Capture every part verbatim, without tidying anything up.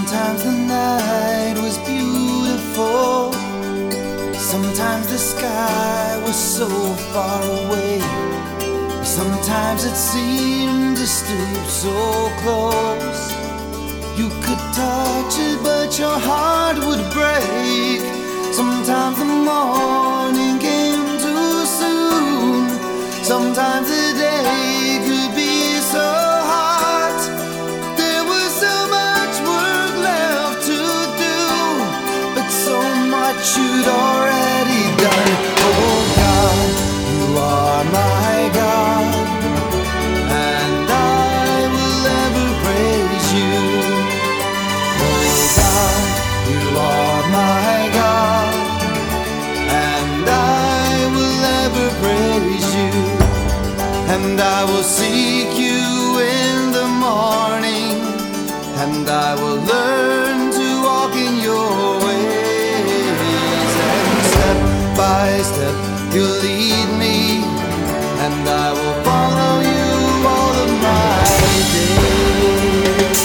Sometimes the night was beautiful, sometimes the sky was so far away, sometimes it seemed to stoop so close. You could touch it but your heart would break. Sometimes the morning came too soon, sometimes the day could be so hot. There was so much work left to do, but so much you'd already done. Oh God, you are my God, and I will ever praise you. Oh God, you are my God, and I will ever praise you. And I will seek you in the morning, and I will learn to walk in your ways. And step by step you'll lead me, and I will follow you all of my days.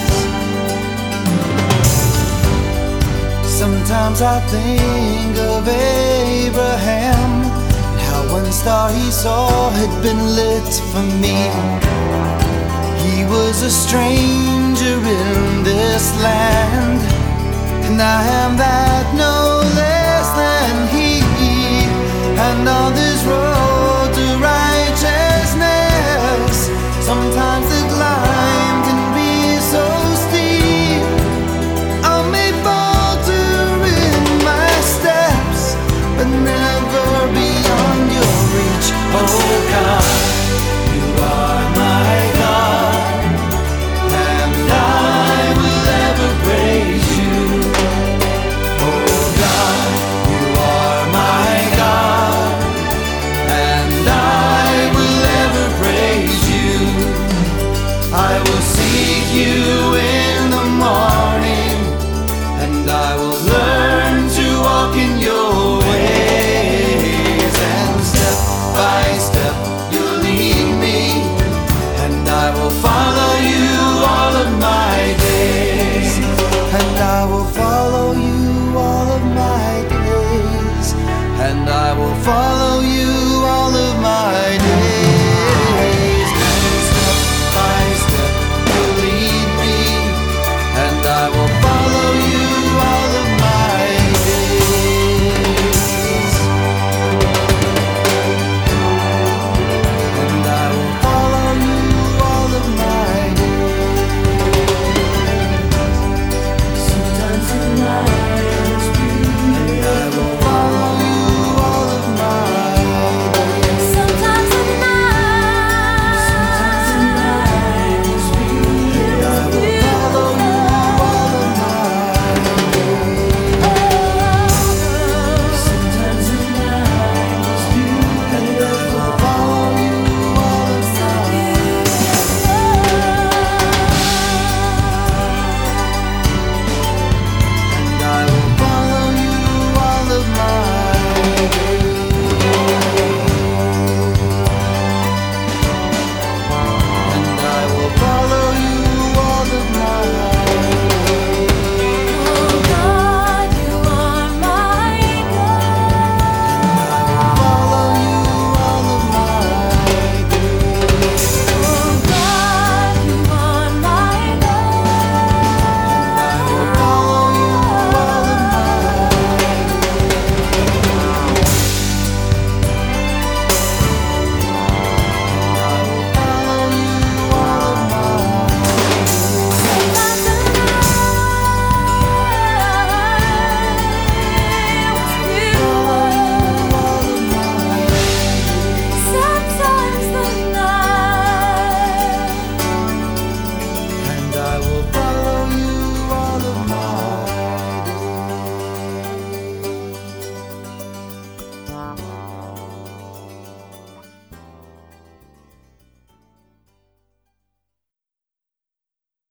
Sometimes I think of Abraham, one star he saw had been lit for me. He was a stranger in this land, and I am that no less than he. And on this road to righteousness, sometimes the climb can be so steep. I may falter in my steps, but never beyond your reach. Oh God, you are my God, and I will ever praise you. Oh God, you are my God, and I will ever praise you. I will seek you in the morning, and I will learn to walk in your ways. And step by step you'll lead me, and I will follow you all of my days. And I will follow you all of my days. And I will follow